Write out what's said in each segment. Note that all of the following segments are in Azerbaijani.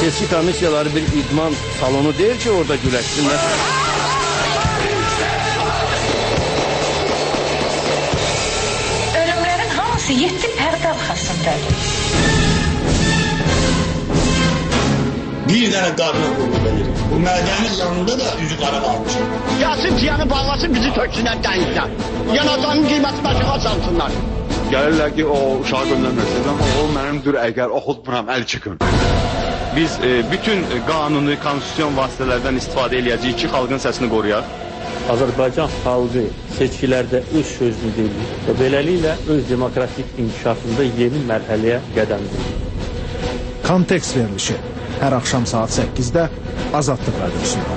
seçki komissiyaları bir idman salonu deyil ki, orada güləşsinlər. Ölümlərin hamısı 7 pərdə arxasındadır. Bir dənə qarına qulluq edir. Bu mədənin yanında da üzü qara qalmışım. Yasın ciyanı bağlasın, bizi töksünlər dənizdən. Yanacağının qiyməti başına çalsınlar. Gəlirlər ki, o uşağı göndərməsin, amma o mənimdir, əgər oxutmuram, əl çıxın. Biz bütün qanuni, konstitusyon vasitələrdən istifadə edəcəyik ki, xalqın səsini qoruyaq. Azərbaycan xalqı seçkilərdə öz sözünü deyir və beləliklə öz demokratik inkişafında yeni mərhələyə qədəm qoyur. Kontekst verilişi hər axşam saat 8-də Azadlıq Radiosunda.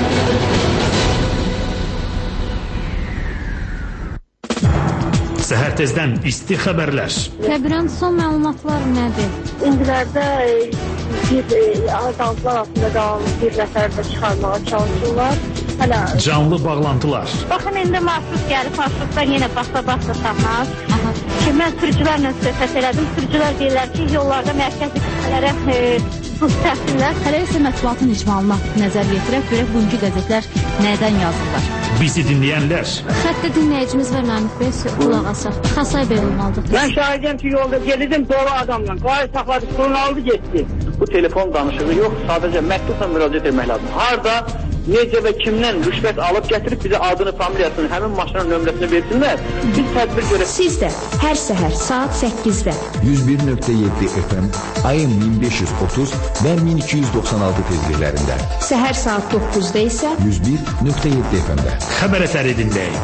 Səhər tezdən isti xəbərlər. Təbirən son məlumatlar nədir? İndilərdə bir azaltılar altında qalan bir nəfər də çıxarmağa çalışırlar. Canlı bağlantılar. Baxın, indi marşrut gəlib, marşrutdan yenə basa-basa tapmaz. Ki, mən sürücülərlə söhbət elədim. Sürücülər deyirlər ki, yollarda mərkəzi qüsələrə buz təhsillər. Hələ isə mətbuatın icmalına nəzər yetirək, görək bugünkü qəzetlər nədən yazırlar. Bizi dinləyənlər. Xəttə dinləyicimiz var Namik Bey, qulaq asaq. Xasay Bey olmalıdır. Mən şahidəm ki, yolda gedirdim dolu adamla. Qayı saxladı, sorun aldı, getdi. Bu telefon danışığı yox, sadəcə məktubla müraciət etmək lazım. Harada, necə və kimdən rüşvət alıb gətirib bizə adını, familiyasını, həmin maşının nömrəsini versinlər. Biz tədbir görək. Siz də hər səhər saat 8-də 101.7 FM, AM 1530 və 1296 tezliklərində. Səhər saat 9-da isə 101.7 FM-də. Xəbər əsəri dinləyin.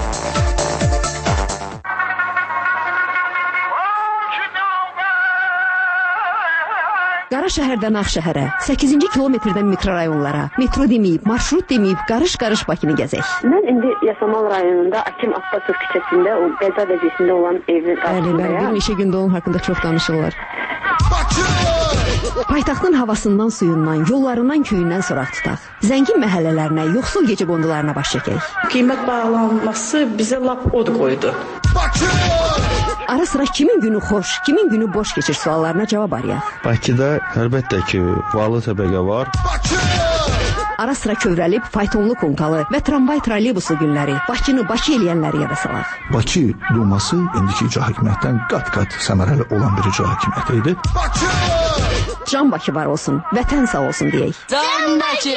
Qaraşəhərdən Ağşəhərə, 8-ci kilometrdən mikrorayonlara, metro deməyib, marşrut deməyib, qarış-qarış Bakını gəzək. Mən indi Yasamal rayonunda Akim Abbasov küçəsində, o qəza vəziyyətində olan evin qarşısındayam. Bir neçə gündə onun haqqında çox danışırlar. Paytaxtın havasından, suyundan, yollarından, köyündən soraq tutaq. Zəngin məhəllələrinə, yoxsul gecəqondularına baş çəkək. Qiymət bağlanması bizə lap od qoydu. Ara sıra kimin günü xoş, kimin günü boş keçir suallarına cavab arayaq. Bakıda əlbəttə ki, varlı təbəqə var. Ara sıra kövrəlib, faytonlu konkalı və tramvay trolleybusu günləri, Bakını Bakı eləyənləri yada salaq. Bakı Duması indiki icra hakimiyyətdən qat-qat səmərəli olan bir icra hakimiyyəti idi. Can Bakı var olsun, vətən sağ olsun deyək. Can Bakı!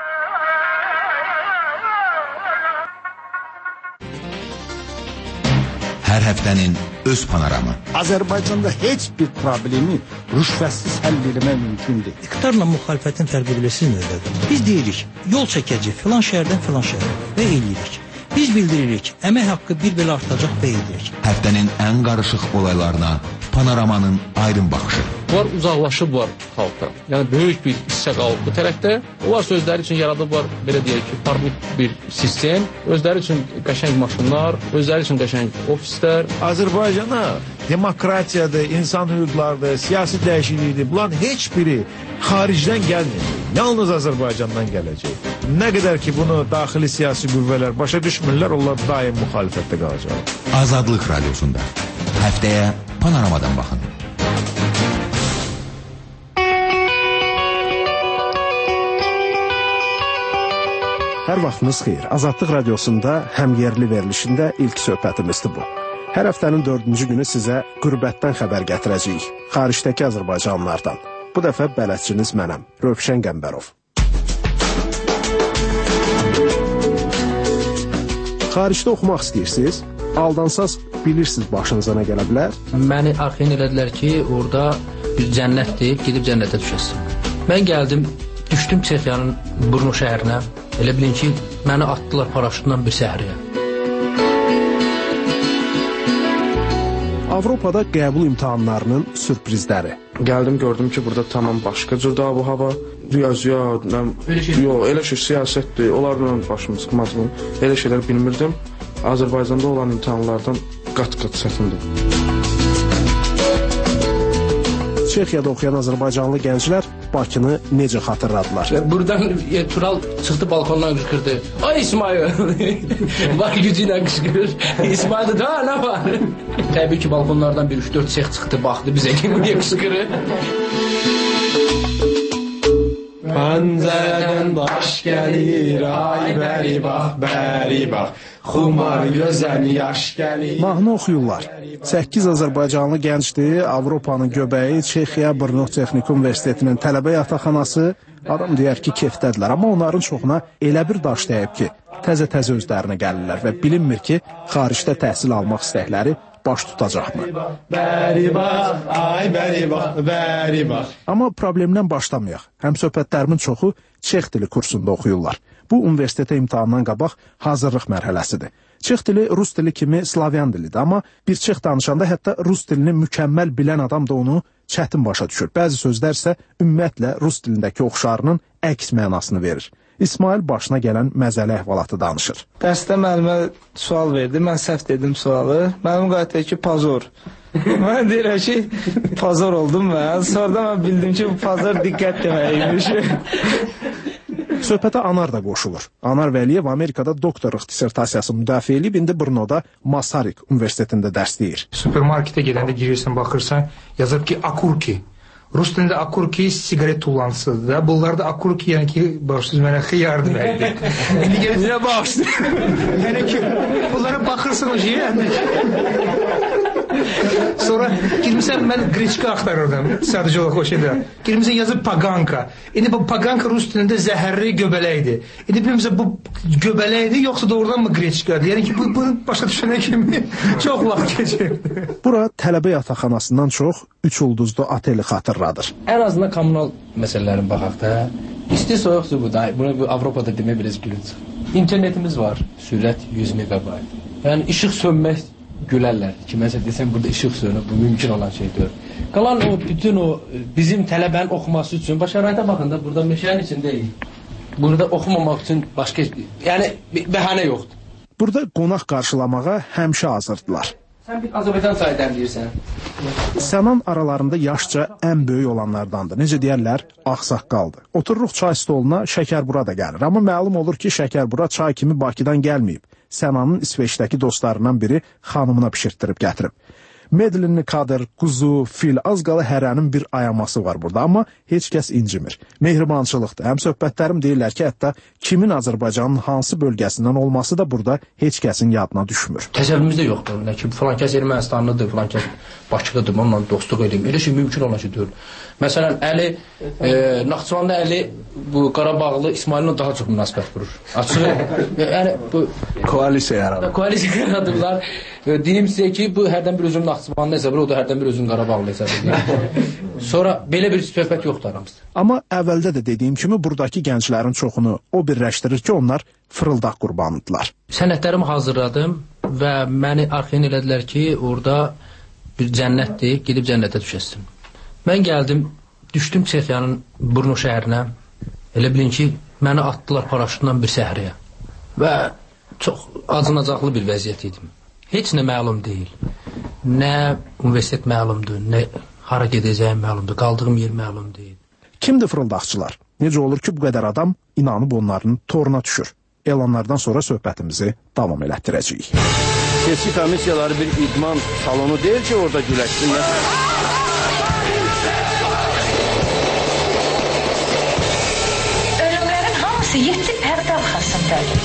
Hər həftənin öz panoramı. Azərbaycanda heç bir problemi rüşvətsiz həll etmək mümkündür. İqtidarla müxalifətin fərqi bilirsiniz nədir? Biz deyirik, yol çəkəcək filan şəhərdən filan şəhərə və eləyirik. Biz bildiririk, əmək haqqı bir belə artacaq və eləyirik. Həftənin ən qarışıq olaylarına panoramanın aydın baxışı. Bunlar uzaqlaşıblar xalqdan. Yəni böyük bir hissə qalıb bu tərəfdə. Onlar özləri üçün yaradıblar, belə deyək ki, parlaq bir sistem. Özləri üçün qəşəng maşınlar, özləri üçün qəşəng ofislər. Azərbaycana demokratiyadır, insan hüquqlardır, siyasi dəyişiklikdir. Bunların heç biri xaricdən gəlməyəcək. Yalnız Azərbaycandan gələcək. Nə qədər ki bunu daxili siyasi qüvvələr başa düşmürlər, onlar daim müxalifətdə qalacaq. Azadlıq Radiosunda həftəyə panoramadan baxın. Hər vaxtınız xeyir. Azadlıq Radiosunda həmyerli verilişində ilk söhbətimizdir bu. Hər həftənin 4-cü günü sizə qürbətdən xəbər gətirəcəyik. Xaricdəki azərbaycanlılardan. Bu dəfə bələdçiniz mənəm, Rövşən Qəmbərov. Xaricdə oxumaq istəyirsiniz? Aldansaz bilirsiniz başınıza nə gələ bilər? Məni arxeyin elədilər ki, orada bir cənnətdir, gedib cənnətə düşəsin. Mən gəldim, düşdüm Çexiyanın Brno şəhərinə. Elə bilin ki, məni atdılar paraşütdən bir səhriyə. Avropada qəbul imtahanlarının sürprizləri. Gəldim, gördüm ki, burada tamam başqa cür da bu hava. Riyaziyyat, elə şey siyasətdir, onlarla başımı sıxmazdım. Elə şeylər bilmirdim. Azərbaycanda olan imtahanlardan qat-qat çətindir. Çexiyada oxuyan azərbaycanlı gənclər Bakını necə xatırladılar? Buradan Tural çıxdı balkondan qışqırdı. Ay İsmail! Var gücü ilə qışqırır. İsmail da nə var? Təbii ki, balkonlardan bir 3-4 sex çıxdı, baxdı bizə ki, bu niyə qışqırır? Pəncərədən daş gəlir, ay bəri bax, xumar gözəl yaş gəlir. Mahnı oxuyurlar. 8 azərbaycanlı gəncdir, Avropanın göbəyi, Çexiya Brno Texnik Universitetinin tələbə yataqxanası, adam deyər ki, kefdədirlər, amma onların çoxuna elə bir daş dəyib ki, təzə-təzə özlərinə gəlirlər və bilinmir ki, xaricdə təhsil almaq istəkləri baş tutacaqmı? Bəri bax, ay bəri bax. Amma problemdən başlamayaq. Həm söhbətlərimin çoxu Çex dili kursunda oxuyurlar. Bu universitetə imtahandan qabaq hazırlıq mərhələsidir. Çex dili rus dili kimi slavyan dilidir, amma bir çex danışanda hətta rus dilini mükəmməl bilən adam da onu çətin başa düşür. Bəzi sözlər isə ümumiyyətlə rus dilindəki oxşarının əks mənasını verir. İsmail başına gələn məzəli əhvalatı danışır. Dərsdə müəllimə sual verdi, mən səhv dedim sualı. Müəllim qayıtdı ki, pazor. Mən deyirəm ki, pazor oldum mən. Sonra mən bildim ki, bu pazor diqqət deməkmiş. Söhbətə Anar da qoşulur. Anar Vəliyev Amerikada doktorluq dissertasiyası müdafiə edib, indi Brnoda Masaryk Universitetində dərs deyir. Supermarketə gedəndə girirsən, baxırsan, yazıb ki, akurki. Rus dilində akurki sigaret tullansıdır da. Bunlarda akurki, yəni ki, bağışsız mənə xiyar deməkdir. İndi gəlib nə bağışsız? Yəni ki, bunlara baxırsan o şeyə, sonra girmişsən, mən qreçka axtarırdım, sadəcə olaraq o şeydə. Girmişsən, yazıb paganka. İndi bu paganka Rus dilində zəhərli göbələkdir. İndi bilmirsən, bu göbələkdir, yoxsa doğrudan mı qreçkadır? Yəni ki, bunu başa düşənə kimi çox vaxt keçir. Bura tələbə yataqxanasından çox 3 ulduzlu oteli xatırladır. Ən azından kommunal məsələlərin baxaq da. İsti soyuq su bu da. Bunu Avropada demək biraz gülüncür. İnternetimiz var. Sürət 100 megabayt. Yəni işıq sönmək gülərlər. Kiməsə desəm burada işıq sönür. Bu mümkün olan şeydir. Qalan o bütün o bizim tələbənin oxuması üçün başarayda baxın da burada meşənin içindəyik. Burada oxumamaq üçün başqa yəni bəhanə yoxdur. Burada qonaq qarşılamağa həmişə hazırdılar. Sən bir Azərbaycan sayıdan deyirsən. Sənan aralarında yaşca ən böyük olanlardandır. Necə deyərlər, ağsaqqaldır. Otururuq çay stoluna, Şəkərbura da gəlir. Amma məlum olur ki, Şəkərbura çay kimi Bakıdan gəlməyib. Sənanın İsveçdəki dostlarından biri xanımına pişirtdirib gətirib. Medlinli kadır, quzu, fil, az qala hərənin bir ayaması var burada, amma heç kəs incimir. Mehribançılıqdır. Həm söhbətlərim deyirlər ki, hətta kimin Azərbaycanın hansı bölgəsindən olması da burada heç kəsin yadına düşmür. Təsəvvürümüzdə yoxdur. Nə ki, filan kəs Ermənistanlıdır, filan kəs Bakıdadır, onunla dostluq edeyim. Elə şey mümkün olan şey deyil. Məsələn, Əli, Naxçıvanda Əli bu Qarabağlı İsmail'lə daha çox münasibət qurur. Açıq, yəni bu... Koalisiya yaradır. Koalisiya yaradıblar. Deyim sizə ki, bu hərdən bir özüm Naxçıvanda hesab edir, o da hərdən bir özüm Qarabağlı hesab edir. Sonra belə bir söhbət yoxdur aramızda. Amma əvvəldə də dediyim kimi, buradakı gənclərin çoxunu o birləşdirir ki, onlar fırıldaq qurbanıdırlar. Sənədlərimi hazırladım və məni arxeyin elədilər ki, orada bir cənnətdir, gedib cənnətə düşəsin. Mən gəldim, düşdüm Çexiyanın Brno şəhərinə. Elə bilin ki, məni atdılar paraşütdən bir səhrəyə. Və çox acınacaqlı bir vəziyyət idim. Heç nə məlum deyil. Nə universitet məlumdur, nə hara gedəcəyim məlumdur, qaldığım yer məlum deyil. Kimdir fırıldaqçılar? Necə olur ki, bu qədər adam inanıb onların toruna düşür? Elanlardan sonra söhbətimizi davam elətdirəcəyik. Seçki komissiyaları bir idman salonu deyil ki, orada güləşsinlər. Ölümlərin hamısı 7 pərdə arxasındadır.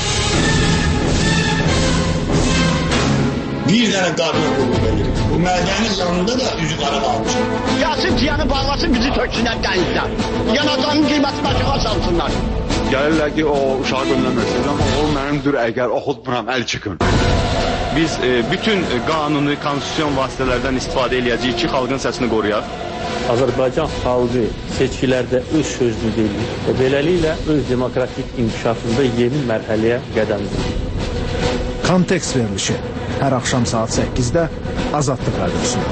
Bir dənə qarına qulluq edir. Bu mədənin yanında da üzü qara qalmışım. Gəlsin tiyanı bağlasın, bizi töksünlər dənizdən. Yanacağının qiyməti başıqa salsınlar. Gəlirlər ki, o uşağı göndərməksiniz, amma o mənimdir, əgər oxutmuram, əl çıxın. Biz bütün qanuni, konstitusiyon vasitələrdən istifadə eləyəcəyik ki, xalqın səsini qoruyaq. Azərbaycan xalqı seçkilərdə öz sözünü deyir və beləliklə öz demokratik inkişafında yeni mərhələyə qədəm qoyur. Kontekst verilişi hər axşam saat 8-də Azadlıq Radiosunda.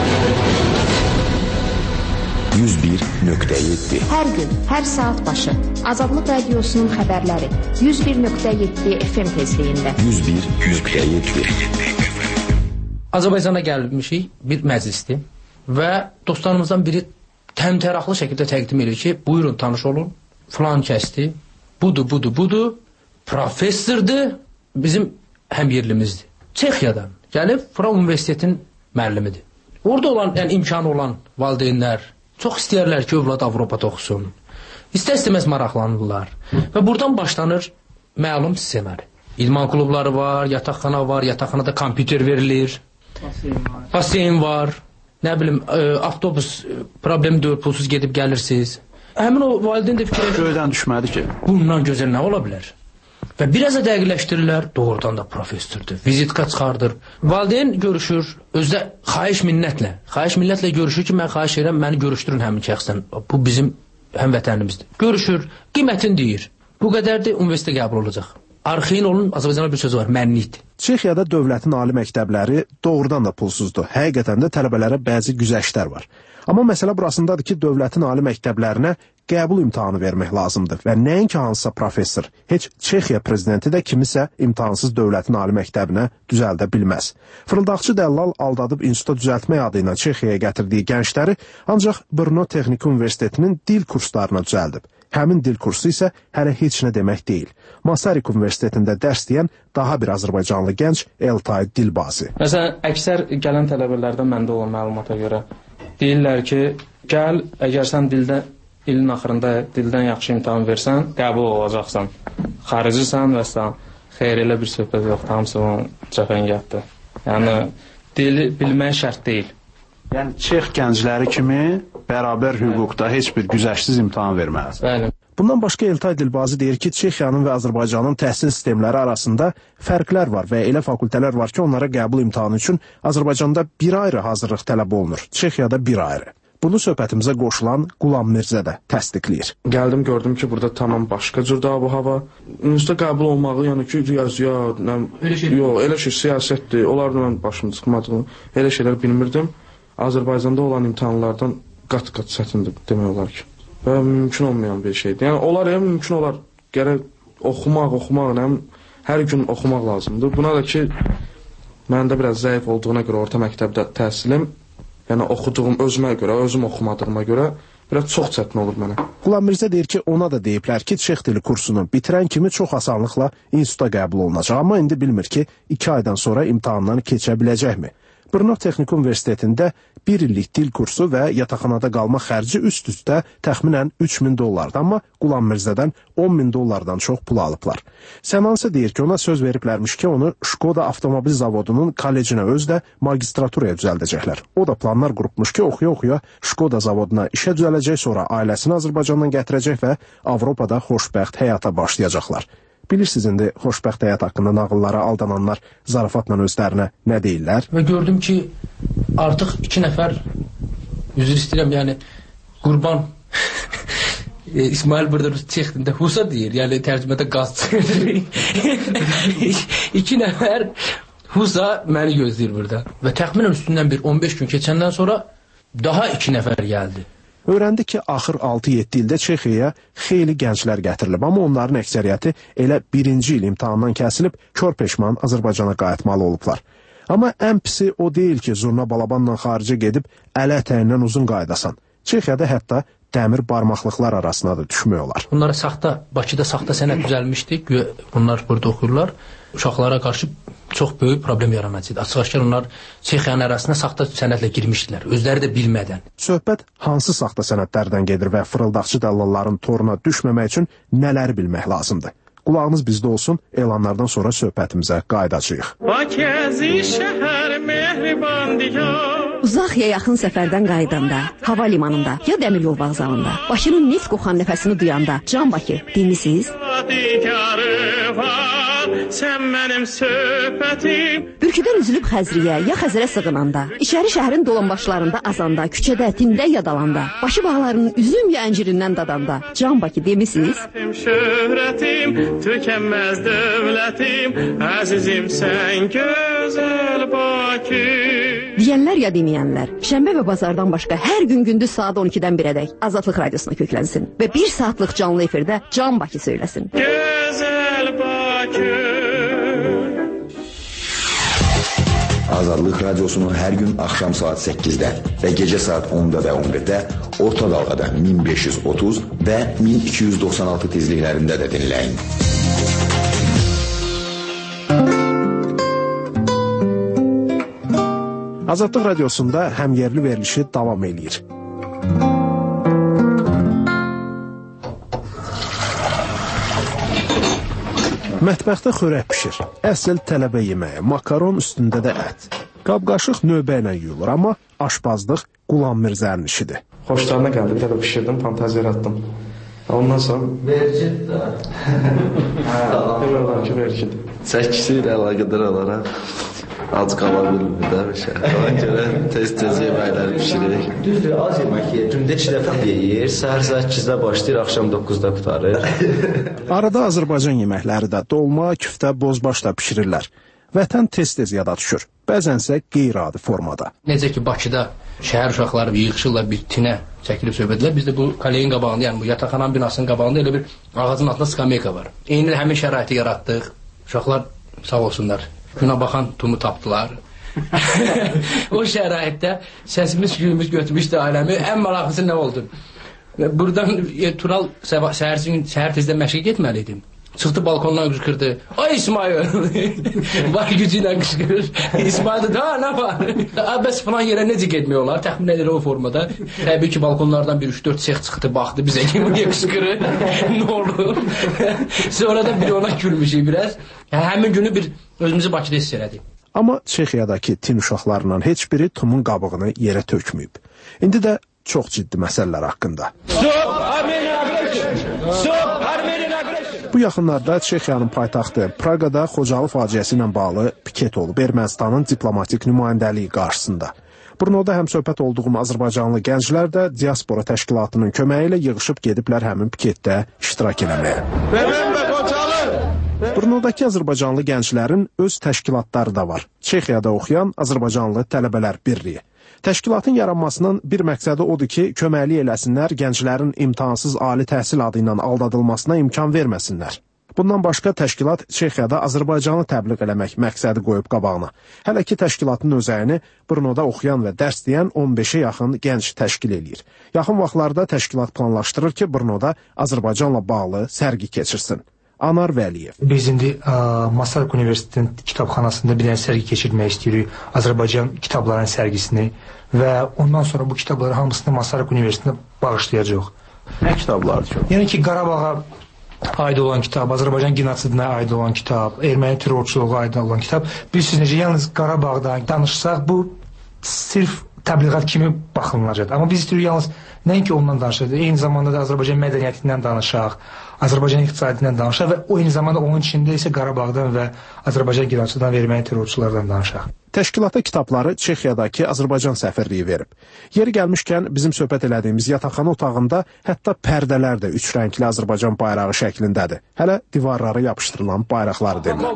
101.7 Hər gün, hər saat başı Azadlıq Radiosunun xəbərləri 101.7 FM tezliyində. 101.7 Azərbaycana gəlmişik bir məclisdir və dostlarımızdan biri təmtəraqlı şəkildə təqdim edir ki, buyurun tanış olun, filan kəsdir, budur, professordur, bizim həmyerlimizdir. Çexiyadan gəlib, Fra Universitetin müəllimidir. Orada olan, yəni imkanı olan valideynlər çox istəyərlər ki, övlad Avropada oxusun. İstər-istəməz maraqlanırlar. Və buradan başlanır məlum ssenari. İdman klubları var, yataqxana var, yataqxanada kompüter verilir, baseyn var, nə bilim, avtobus problemi deyil, pulsuz gedib gəlirsiniz. Həmin o valideyn də fikirləşir. Göydən düşmədi ki. Bundan gözəl nə ola bilər? Və biraz da dəqiqləşdirirlər, doğrudan da professordur, vizitka çıxardır. Valideyn görüşür, özdə xahiş minnətlə görüşür ki, mən xahiş edirəm, məni görüşdürün həmin şəxsdən. Bu bizim həmvətənimizdir. Görüşür, qiymətini deyir. Bu qədərdir, universitetə qəbul olacaq. Arxeyin olun, Azərbaycanda bir sözü var, mənlik. Çexiyada dövlətin ali məktəbləri doğrudan da pulsuzdur. Həqiqətən də tələbələrə bəzi güzəştlər var. Amma məsələ burasındadır ki, dövlətin ali məktəblərinə qəbul imtahanı vermək lazımdır və nəinki hansısa professor, heç Çexiya prezidenti də kimisə imtahansız dövlətin ali məktəbinə düzəldə bilməz. Fırıldaqçı dəllal aldadıb institut düzəltmək adı ilə Çexiyaya gətirdiyi gəncləri ancaq Brno Texniki Universitetinin dil kurslarına düzəldib. Həmin dil kursu isə hələ heç nə demək deyil. Masaryk Universitetində dərs deyən daha bir Azərbaycanlı gənc Eltay Dilbazi. Məsələn, əksər gələn tələbələrdən məndə olan məlumata görə deyirlər ki, gəl, əgər sən ilin axırında dildən yaxşı imtahan versən, qəbul olacaqsan. Xaricisən və sən xeyr elə bir söhbət yoxdur, hamısı cəfəngətdir. Yəni, dili bilmək şərt deyil. Yəni, Çex gəncləri kimi bərabər hüquqda heç bir güzəştsiz imtahan verməlidir. Bəli. Bundan başqa Eltay Dilbazi deyir ki, Çexiyanın və Azərbaycanın təhsil sistemləri arasında fərqlər var və elə fakültələr var ki, onlara qəbul imtahanı üçün Azərbaycanda bir ayrı hazırlıq tələb olunur, Çexiyada bir ayrı. Bunu söhbətimizə qoşulan Qulam Mirzə də təsdiqləyir. Gəldim, gördüm ki, burada tamam başqa cür də hava. Universitetə qəbul olmağı, yəni ki, riyaziyyat, elə şey siyasətdir, onlarla mən başım çıxmadım, elə şeylər bilmirdim. Azərbaycanda olan imtahanlardan qat-qat çətindir demək olar ki. Və mümkün olmayan bir şeydir. Yəni, onlar mümkün olar, gərək oxumaq, hər gün oxumaq lazımdır. Buna da ki, məndə biraz zəif olduğuna görə orta məktəbdə təhsilim, yəni oxuduğum özümə görə, özüm oxumadığıma görə biraz çox çətin olur mənə. Qulam Mirzə deyir ki, ona da deyiblər ki, Çex dili kursunu bitirən kimi çox asanlıqla instituta qəbul olunacaq. Amma indi bilmir ki, 2 aydan sonra imtahandan keçə biləcəkmi? Brno Texniki Universitetində 1 illik dil kursu və yataqxanada qalma xərci üst-üstə təxminən $3000, amma Qulam Mirzədən $10.000-dan çox pul alıblar. Səmansə deyir ki, ona söz veriblərmiş ki, onu Şkoda avtomobil zavodunun kollecinə özdə magistraturaya düzəldəcəklər. O da planlar qurubmuş ki, oxuya-oxuya Şkoda zavoduna işə düzələcək, sonra ailəsini Azərbaycandan gətirəcək və Avropada xoşbəxt həyata başlayacaqlar. Bilirsiniz, indi xoşbəxt həyat haqqında nağıllara aldananlar zarafatla özlərinə nə deyirlər? Və gördüm ki, artıq 2 nəfər, üzr istəyirəm, yəni Qurban İsmail burada Çex dilində Husa deyir, yəni tərcümədə qaz çıxır. 2 nəfər Husa məni gözləyir burada. Və təxminən üstündən bir 15 gün keçəndən sonra daha 2 nəfər gəldi. Öyrəndi ki, axır 6-7 ildə Çexiyaya xeyli gənclər gətirilib, amma onların əksəriyyəti elə 1-ci il imtahandan kəsilib, kör peşman Azərbaycana qayıtmalı olublar. Amma ən pisi o deyil ki, zurna balabanla xaricə gedib ələ ətəyindən uzun qaydasan. Çexiyada hətta dəmir barmaqlıqlar arasına da düşmək olar. Bunlara Bakıda saxta sənəd düzəlmişdi, bunlar burada oxuyurlar. Uşaqlara qarşı çox böyük problem yaranacaqdı. Açıq-aşkar onlar Çexiyanın arasına saxta sənədlə girmişdilər, özləri də bilmədən. Söhbət hansı saxta sənədlərdən gedir və fırıldaqçı dəllalların toruna düşməmək üçün nələri bilmək lazımdır? Qulağınız bizdə olsun, elanlardan sonra söhbətimizə qayıdacağıq. Uzaq ya yaxın səfərdən qayıdanda, hava limanında ya dəmir yol vağzalında, Bakının neft qoxan nəfəsini duyanda, Can Bakı, dinlisiz? Sən mənim söhbətim. Bürküdən üzülüb Xəzriyə ya Xəzərə sığınanda, içəri şəhərin dolanbaşlarında azanda, küçədə, tində yadalanda, Bakı bağlarının üzüm ya əncirindən dadanda, Can Bakı demisiniz? Şöhrətim, tükənməz dövlətim, əzizim sən gözəl Bakı. Deyənlər ya deməyənlər, şənbə və bazardan başqa hər gün gündüz saat 12-dən 1-ədək Azadlıq Radiosuna köklənsin və 1 saatlıq canlı efirdə Can Bakı söyləsin. Gözəl Bakı. Azadlıq Radiosunu hər gün axşam saat 8-də və gecə saat 10-da və 11-də orta dalğada 1530 və 1296 tezliklərində də dinləyin. Azadlıq Radiosunda həmyerli verilişi davam eləyir. Mətbəxdə xörək bişir. Əsl tələbə yeməyi, makaron üstündə də ət. Qab-qaşıq növbə ilə yuyulur, amma aşpazlıq Qulam Mirzənin işidir. Xoşlarına gəldi, bir də bişirdim, fantaziya yaratdım. Ondan sonra... Vergid də. Demək olar ki, vergid. Çəkisi ilə əlaqədar olaraq ac qala bilmir də bir şey. Ona görə tez-tez yeməklər bişirik. Düzdür, az yemək yeyir. Gündə 2 dəfə yeyir, səhər saat 8-də başlayır, axşam 9-da qutarır. Arada Azərbaycan yeməkləri də dolma, küftə, bozbaş da bişirirlər. Vətən tez-tez yada düşür. Bəzənsə qeyri-adi formada. Necə ki Bakıda şəhər uşaqları yığışırlar bir tinə çəkilib söhbət edirlər. Bizdə bu koleyin qabağında, yəni bu yataqxananın binasının qabağında elə bir ağacın altında skameyka var. Eyni həmin şəraiti yaratdıq. Uşaqlar sağ olsunlar. Günə baxan tumu tapdılar. O şəraitdə səsimiz, güyümüz götürmüşdü ailəmi. Ən maraqlısı nə oldu? Buradan Tural səhər tezdə məşqə getməliydim. Çıxdı balkondan qışqırdı. Ay İsmail! Var gücü ilə qışqırır. İsmail dedi, ha nə var? Bəs falan yerə necə getmək olar? Təxmin edir o formada. Təbii ki, balkonlardan bir 3-4 sex çıxdı, baxdı bizə ki, niyə qışqırır? Nə olur? Sonra da bir ona gülmüşük biraz. Həmin günü bir özümüzü Bakıda hiss elədik. Amma Çexiyadakı tin uşaqlarından heç biri tumun qabığını yerə tökməyib. İndi də çox ciddi məsələlər haqqında. Bu yaxınlarda Çexiyanın paytaxtı Praqada Xocalı faciəsi ilə bağlı piket olub Ermənistanın diplomatik nümayəndəliyi qarşısında. Brnoda həmsöhbət olduğum azərbaycanlı gənclər də diaspora təşkilatının köməyi ilə yığışıb gediblər həmin piketdə iştirak eləməyə. Brnodakı azərbaycanlı gənclərin öz təşkilatları da var. Çexiyada oxuyan Azərbaycanlı Tələbələr Birliyi. Təşkilatın yaranmasının bir məqsədi odur ki, köməklik eləsinlər, gənclərin imtahansız ali təhsil adı ilə aldadılmasına imkan verməsinlər. Bundan başqa təşkilat Çexiyada Azərbaycanı təbliğ eləmək məqsədi qoyub qabağına. Hələ ki, təşkilatın özəyini Brnoda oxuyan və dərs deyən 15-ə yaxın gənc təşkil eləyir. Yaxın vaxtlarda təşkilat planlaşdırır ki, Brnoda Azərbaycanla bağlı sərgi keçirsin. Anar Vəliyev. Biz indi Masaryk Universitetinin kitabxanasında bir dənə sərgi keçirmək istəyirik. Azərbaycan kitablarının sərgisini və ondan sonra bu kitabları hamısını Masaryk Universitetində bağışlayacaq. Nə kitablardır ki? Yəni ki, Qarabağa aid olan kitab, Azərbaycan genosidinə aid olan kitab, erməni terrorçuluğa aid olan kitab. Bilirsiniz necə, yalnız Qarabağdan danışsaq bu sırf təbliğat kimi baxılacaq. Amma biz istəyirik yalnız nəinki ondan danışaq, eyni zamanda da Azərbaycan mədəniyyətindən danışaq, Azərbaycan iqtisadiyyatından danışaq və o eyni zamanda onun içində isə Qarabağdan və Azərbaycan genosidindən və erməni terrorçulardan danışaq. Təşkilata kitabları Çexiyadakı Azərbaycan səfirliyi verib. Yeri gəlmişkən bizim söhbət elədiyimiz yataqxana otağında hətta pərdələr də 3 rəngli Azərbaycan bayrağı şəklindədir. Hələ divarlara yapışdırılan bayraqları demirlər.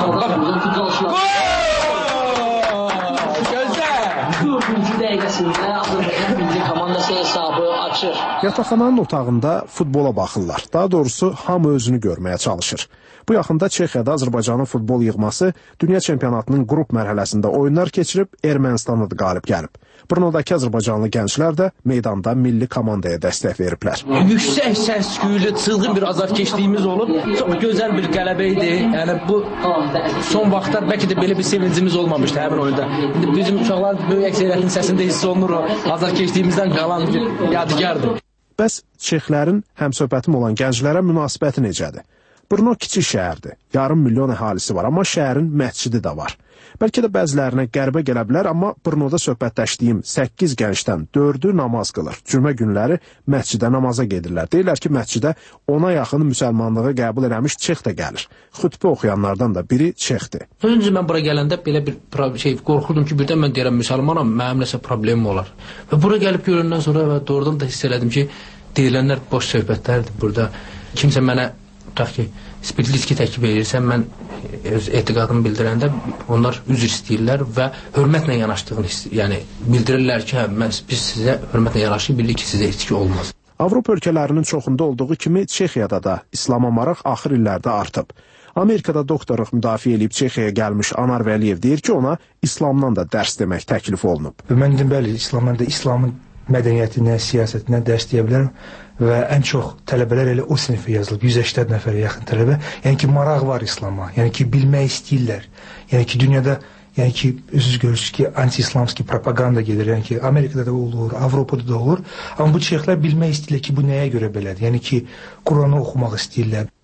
Yataqxananın otağında futbola baxırlar. Daha doğrusu hamı özünü görməyə çalışır. Bu yaxında Çexiyada Azərbaycanın futbol yığması dünya çempionatının qrup mərhələsində oyunlar keçirib Ermənistana da qalib gəlib. Brnodakı azərbaycanlı gənclər də meydanda milli komandaya dəstək veriblər. Yüksək səs-küylü, çılğın bir azarkeşliyimiz olub. Çox gözəl bir qələbə idi. Yəni bu son vaxtlar bəlkə də belə bir sevincimiz olmamışdı həmin oyunda. İndi bizim uşaqların böyük əksəriyyətinin səsində hiss olunur o azarkeşliyimizdən qalan bir yadigardır. Bəs Çexlərin həmsöhbətim olan gənclərə münasibəti necədir? Brno kiçik şəhərdir. Yarım milyon əhalisi var, amma şəhərin məscidi də var. Bəlkə də bəzilərinə qəribə gələ bilər, amma Brnoda söhbətləşdiyim 8 gəncdən 4-ü namaz qılır. Cümə günləri məscidə namaza gedirlər. Deyirlər ki, məscidə 10-a yaxın müsəlmanlığı qəbul eləmiş Çex də gəlir. Xütbə oxuyanlardan da biri Çexdir. Öncə mən bura gələndə belə bir qorxurdum ki, birdən mən deyirəm müsəlmanam, mənim nəsə problemim olar. Və bura gəlib görəndən sonra və doğrudan da hiss elədim ki, deyilənlər boş söhbətlərdir burada. Kimsə mənə tutaq ki, spiritliski təklif edirsən, mən öz etiqadımı bildirəndə onlar üzr istəyirlər və hörmətlə yanaşdığını bildirirlər ki, biz sizə hörmətlə yanaşıq, bilirik ki, sizə içki olmaz. Avropa ölkələrinin çoxunda olduğu kimi Çexiyada da İslama maraq axır illərdə artıb. Amerikada doktorluq müdafiə edib Çexiyaya gəlmiş Anar Vəliyev deyir ki, ona İslamdan da dərs demək təklif olunub. Mən dedim, bəli, İslamın mədəniyyətinə, siyasətinə dərs deyə bilərəm və ən çox tələbələr elə o sinifə yazılıb, 180 nəfərə yaxın tələbə. Yəni ki, maraq var İslama, yəni ki, bilmək istəyirlər. Yəni ki, dünyada, yəni ki, özünüz görürsünüz ki, anti-islamski propaganda gedir. Yəni ki, Amerikada da olur, Avropada da olur. Amma bu Çexlər bilmək istəyirlər ki, bu nəyə görə belədir? Yəni ki, Quranı oxumaq istəyirlər.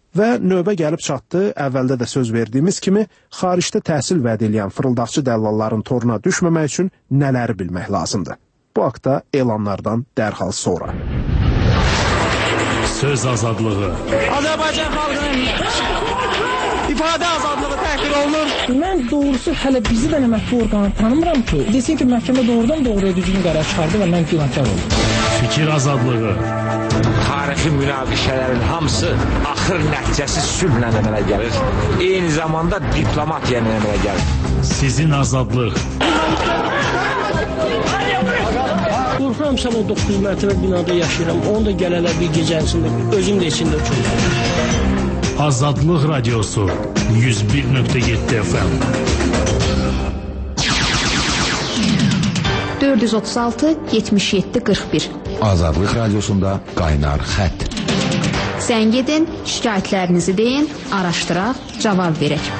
Və növbə gəlib çatdı, əvvəldə də söz verdiyimiz kimi, xaricdə təhsil vəd edən fırıldaqçı dəllalların toruna düşməmək üçün nələri bilmək lazımdır? Bu haqda elanlardan dərhal sonra. Söz azadlığı. Azərbaycan xalqının ifadə azadlığı təhqir olunur. Mən doğrusu hələ bizi də mətbu orqanı tanımıram ki, desin ki, məhkəmə doğrudan doğruya düzgün qərar çıxardı və mən günahkar oldum. Fikir azadlığı. Tarixi münaqişələrin hamısı axır nəticəsi sülhlə əmələ gəlir. Eyni zamanda diplomatiya ilə əmələ gəlir. Sizin azadlıq. Qorxuramsam o 9 mərtəbə binada yaşayıram. Onu da gələlər bir gecəsində, özüm də içində uçurum. Azadlıq Radiosu 101.7 FM 436 77 41 Azadlıq Radiosunda qaynar xətt. Zəng edin, şikayətlərinizi deyin, araşdıraq, cavab verək.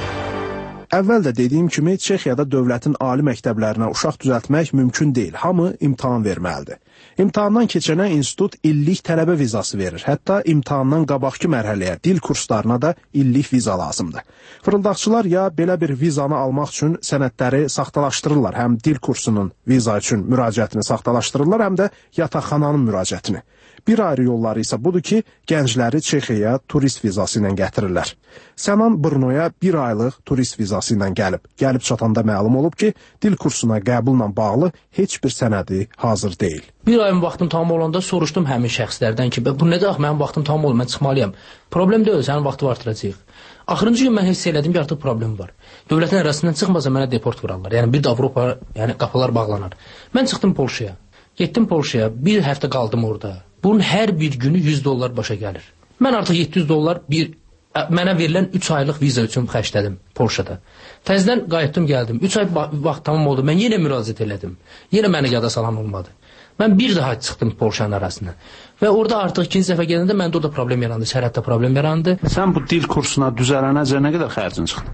Əvvəl də dediyim kimi, Çexiyada dövlətin ali məktəblərinə uşaq düzəltmək mümkün deyil. Hamı imtahan verməlidir. İmtahandan keçənə institut illik tələbə vizası verir. Hətta imtahandan qabaqki mərhələyə, dil kurslarına da illik viza lazımdır. Fırıldaqçılar ya belə bir vizanı almaq üçün sənədləri saxtalaşdırırlar, həm dil kursunun viza üçün müraciətini saxtalaşdırırlar, həm də yataqxananın müraciətini. Bir ayrı yolları isə budur ki, gəncləri Çexiyaya turist vizası ilə gətirirlər. Sənan Brnoya bir aylıq turist vizası ilə gəlib. Gəlib çatanda məlum olub ki, dil kursuna qəbulla bağlı heç bir sənədi hazır deyil. Bir ayın vaxtım tamam olanda soruşdum həmin şəxslərdən ki, bu nədir axı, mənim vaxtım tamam olub, mən çıxmalıyam. Problem deyil, sənin vaxtı artıracaq. Axırıncı gün mən hiss elədim ki, artıq problem var. Dövlətin arasından çıxmasa mənə deport vurarlar. Yəni bir də Avropa, qapılar bağlanar. Mən çıxdım Polşaya. Getdim Polşaya, bir həftə qaldım orada. Bunun hər bir günü $100 başa gəlir. Mən artıq $700 mənə verilən 3 aylıq viza üçün xərclədim Polşada. Təzədən qayıtdım, gəldim. 3 ay vaxt tamam oldu. Mən yenə müraciət elədim. Yenə məni yada salan olmadı. Mən bir daha çıxdım Polşanın arasına. Və orada artıq ikinci dəfə gələndə məndə orada problem yarandı. Sərhəddə problem yarandı. Sən bu dil kursuna düzələnəcə nə qədər xərcin çıxdı?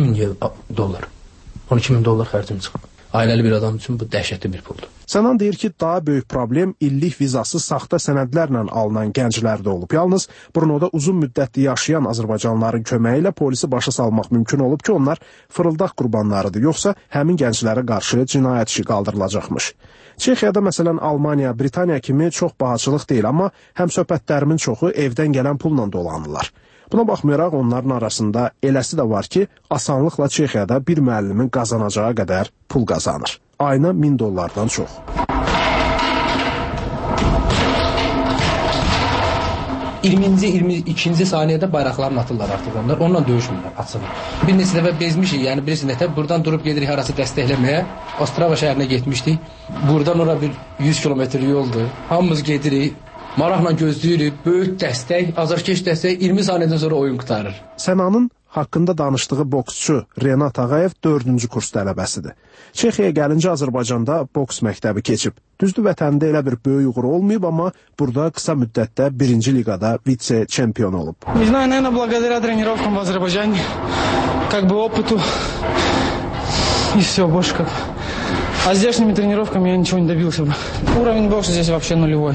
$12.000. $12.000 xərcim çıxdı. Ailəli bir adam üçün bu dəhşətli bir puldur. Sənan deyir ki, daha böyük problem illik vizası saxta sənədlərlə alınan gənclərdə olub. Yalnız Brnoda uzun müddətli yaşayan azərbaycanlıların köməyi ilə polisi başa salmaq mümkün olub ki, onlar fırıldaq qurbanlarıdır, yoxsa həmin gənclərə qarşı cinayət işi qaldırılacaqmış. Çexiyada məsələn Almaniya, Britaniya kimi çox bahaçılıq deyil, amma həmsöhbətlərimin çoxu evdən gələn pulla dolanırlar. Buna baxmayaraq onların arasında eləsi də var ki, asanlıqla Çexiyada bir müəllimin qazanacağı qədər pul qazanır. Ayına $1000 çox. İkinci 22-ci saniyədə bayraqlarını atırlar artıq onlar. Onunla döyüşmürlər, açıq. Bir neçə dəfə bezmişik, yəni bilirsiniz nətə, buradan durub gedirik harası dəstəkləməyə. Ostrava şəhərinə getmişdik. Buradan ora bir 100 kilometr yoldur. Hamımız gedirik. Maraqla gözləyirik, böyük dəstək, azarkeş dəstək 20 saniyədən sonra oyun qutarır. Sənanın haqqında danışdığı boksçu Renat Ağayev 4-cü kurs tələbəsidir. Çexiyaya gəlincə Azərbaycanda boks məktəbi keçib. Düzdür, vətəndə elə bir böyük uğuru olmayıb, amma burada qısa müddətdə 1-ci liqada vitse-çempion olub. Не знаю, наверное, благодаря тренировкам в Азербайджане, как бы опыту и все, больше как. А здешними тренировками я ничего не добился бы. Уровень бокса здесь вообще нулевой.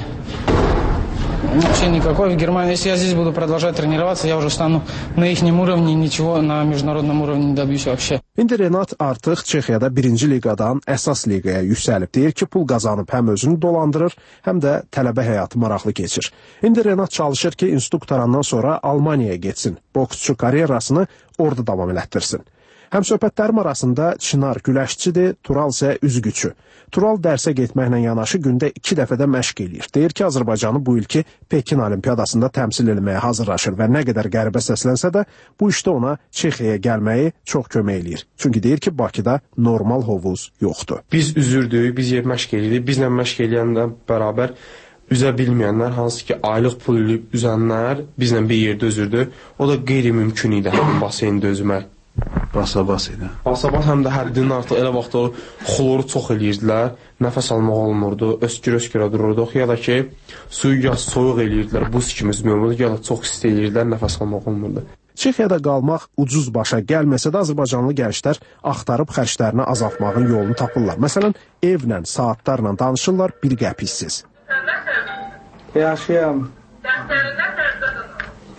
Вообще никакой. В Германии, если я здесь буду продолжать тренироваться, я уже стану на ихнем уровне, ничего на международном уровне не добьюсь вообще. İndi Renat artıq Çexiyada 1-ci liqadan əsas liqaya yüksəlib. Deyir ki, pul qazanıb həm özünü dolandırır, həm də tələbə həyatı maraqlı keçir. İndi Renat çalışır ki, institut qutarandan sonra Almaniyaya getsin, boksçu karyerasını orada davam elətdirsin. Həmsöhbətlərim arasında Çınar güləşçidir, Tural isə üzgüçü. Tural dərsə getməklə yanaşı gündə 2 dəfədə məşq eləyir. Deyir ki, Azərbaycanı bu ilki Pekin Olimpiyadasında təmsil etməyə hazırlaşır və nə qədər qəribə səslənsə də bu işdə ona Çexiyaya gəlməyi çox kömək eləyir. Çünki deyir ki, Bakıda normal hovuz yoxdur. Biz üzürdük, biz məşq eləyirik. Bizlə məşq eləyənlə bərabər üzə bilməyənlər, hansı ki aylıq pul eləyib üzənlər bizlə bir yerdə üzürdü. O da qeyri-mümkün idi həmin baseyndə üzmək. Basa-bas idi. Basa-bas həm də həddindən artıq elə vaxt o xloru çox eləyirdilər, nəfəs almaq olmurdu, öskür-öskürə dururduq, ya da ki suyu ya soyuq eləyirdilər, buz kimi üzmək olmurdu, ya da çox isti eləyirdilər, nəfəs almaq olmurdu. Çexiyada qalmaq ucuz başa gəlməsə də Azərbaycanlı gənclər axtarıb xərclərini azaltmağın yolunu tapırlar. Məsələn, evlə, saatlarla danışırlar bir qəpiksiz. Yaşayam.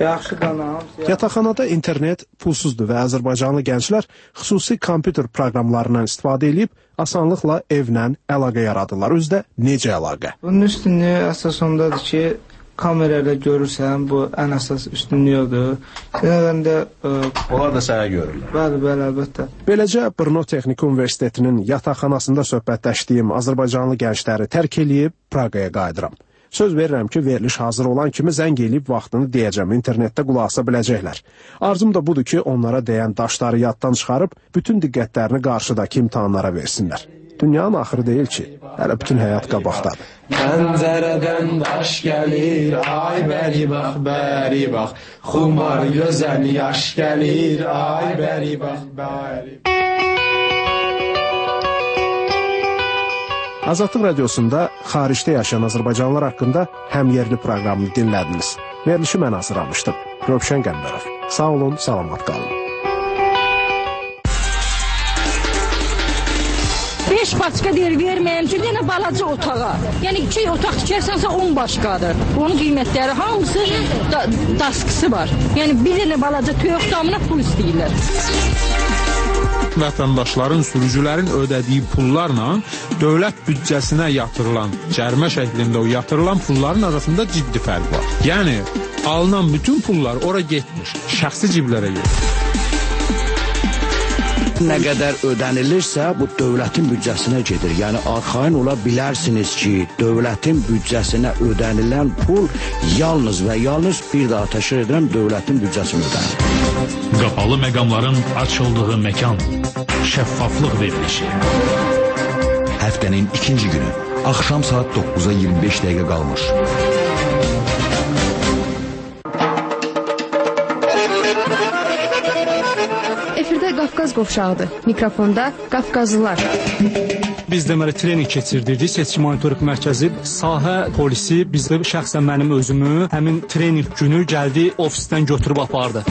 Yaxşı qanam. Yataqxanada internet pulsuzdur və Azərbaycanlı gənclər xüsusi kompüter proqramlarından istifadə edib asanlıqla evlə əlaqə yaradırlar. Özdə necə əlaqə? Bunun üstünlüyü əsas ondadır ki, kamerayla görürsən, bu ən əsas üstünlüyüdür. Nədən də onlar da sənə görürlər. Bəli, əlbəttə. Beləcə Brno Texniki Universitetinin yataqxanasında söhbətləşdiyim Azərbaycanlı gəncləri tərk eləyib Praqaya qayıdıram. Söz verirəm ki, veriliş hazır olan kimi zəng eləyib vaxtını deyəcəm, internetdə qulaq asa biləcəklər. Arzum da budur ki, onlara dəyən daşları yaddan çıxarıb, bütün diqqətlərini qarşıdakı imtahanlara versinlər. Dünyanın axırı deyil ki, hələ bütün həyat qabaqdadır. Pəncərədən daş gəlir, ay bəri bax, xumar gözəl yaş gəlir, ay bəri bax. Azadlıq Radiosunda xaricdə yaşayan Azərbaycanlılar haqqında həmyerli proqramını dinlədiniz. Verilişi mən hazırlamışdım. Rövşən Qəmbərov. Sağ olun, salamat qalın. 5 başqa deyir, verməyəm ki, yenə balaca otağa. Yəni 2 otaq tikərsənsə 10 başqadır. Onun qiymətləri hamısı daskısı var. Yəni bir dənə balaca toyuq damına pul istəyirlər. Vətəndaşların, sürücülərin ödədiyi pullarla dövlət büdcəsinə yatırılan, cərimə şəklində o yatırılan pulların arasında ciddi fərq var. Yəni, alınan bütün pullar ora getmiş, şəxsi ciblərə gedir. Nə qədər ödənilirsə, bu dövlətin büdcəsinə gedir. Yəni, arxain ola bilərsiniz ki, dövlətin büdcəsinə ödənilən pul yalnız və yalnız bir daha təşkil edirəm, dövlətin büdcəsinə ödənir. Qapalı məqamların açıldığı məkan, şəffaflıq verilişi. Həftənin ikinci günü, axşam saat 9-a 25 dəqiqə qalmış. Efirdə Qafqaz qovşağıdır. Mikrofonda Qafqazlılar. Biz deməli trening keçirdirdik. Seçki monitorinq mərkəzi, sahə polisi bizdə şəxsən mənim özümü həmin trening günü gəldi, ofisdən götürüb apardı.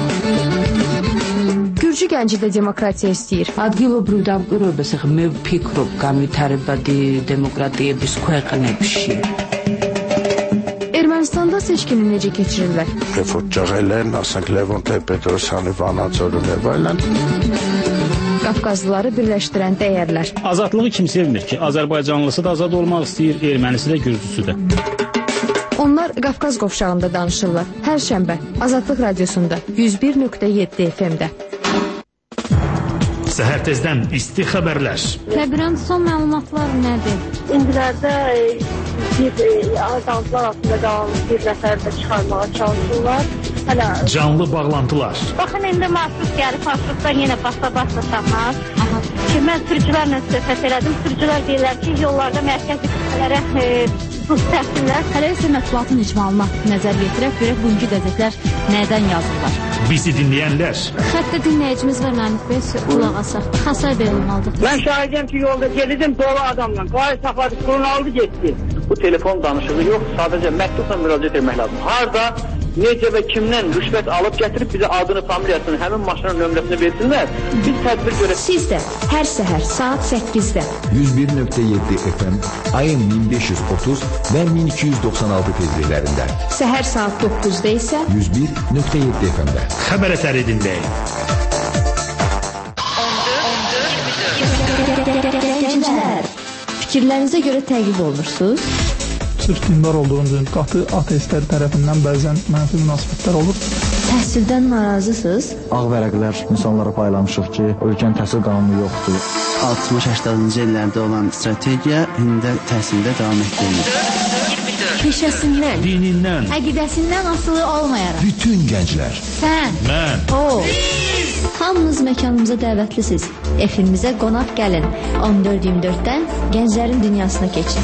Gürcü gənci də demokratiya istəyir. ადგილობრივ მე ვფიქრობ განვითარებადი დემოკრატიების ქვეყნებში. Ermənistanda seçkini necə keçirirlər? Refugialarla, asենք Levon Petrosyanı vanatörünə baylan. Qafqazlıları birləşdirən dəyərlər. Azadlığı kim sevmir ki? Azərbaycanlısı da azad olmaq istəyir, ermənisi də, gürcüsü də. Onlar Qafqaz qovşağında danışırlar. Hər şənbə Azadlıq Radiosunda 101.7 FM-də. Səhər tezdən isti xəbərlər. Təqrən son məlumatlar nədir? İndilərdə azadlıqlar altında qalan bir nəfər də çıxarmağa çalışırlar. Canlı bağlantılar. Baxın, indi marşrut gəlib, marşrutdan yenə basa tapmaz. Ki, mən sürücülərlə söhbət elədim. Sürücülər deyirlər ki, yollarda mərkəzi qüsələrə buz təhsillər. Hələ isə mətbuatın icmalına nəzər yetirək, görək bugünkü qəzetlər nədən yazırlar. Bizi dinləyənlər. Xəttə dinləyicimiz var, Məmid bəy, qulaq asaq. Xəsər verilməlidir. Mən şahidəm ki, yolda gedirdim dolu adamla. Qayı saxladı, qurun aldı, getdi. Bu telefon danışığı yox, sadəcə məktubla müraciət etmək lazım. Harda, necə və kimdən rüşvət alıb gətirib bizə adını, familiyasını, həmin maşının nömrəsini versinlər, biz tədbir görək. Siz də hər səhər saat 8-də 101.7 FM, ayın 1530 və 1296 tezliklərində. Səhər saat 9-da isə 101.7 FM-də. Xəbər əsəri dinləyin. Gənclər, fikirlərinizə görə təqib olunursunuz? Sırf dindar olduğunuz qatı ateistlər tərəfindən bəzən mənfi münasibətlər olur. Təhsildən narazısınız? Ağ vərəqlər insanlara paylamışıq ki, ölkənin təhsil qanunu yoxdur. 60-80-ci illərdə olan strategiya indi də təhsildə davam etdirilir. Peşəsindən, dinindən, əqidəsindən asılı olmayaraq. Bütün gənclər. Sən, mən, o. Hamınız məkanımıza dəvətlisiniz. Efimizə qonaq gəlin. 14-24-dən gənclərin dünyasına keçin.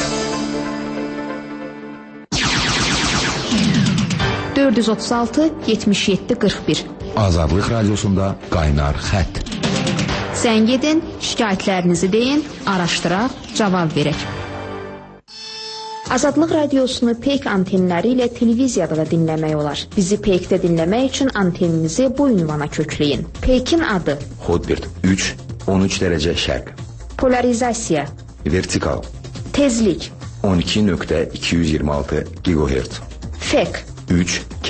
436-77-41 Azadlıq Radiosunda qaynar xətt. Zəng edin, şikayətlərinizi deyin, araşdıraq, cavab verək. Azadlıq Radiosunu Peyk antenləri ilə televiziyada da dinləmək olar. Bizi Peykdə dinləmək üçün anteninizi bu ünvana kökləyin. Peykin adı Hotbird 3, 13 dərəcə şərq. Polarizasiya, Vertikal, tezlik 12.226 GHz. Fek 3,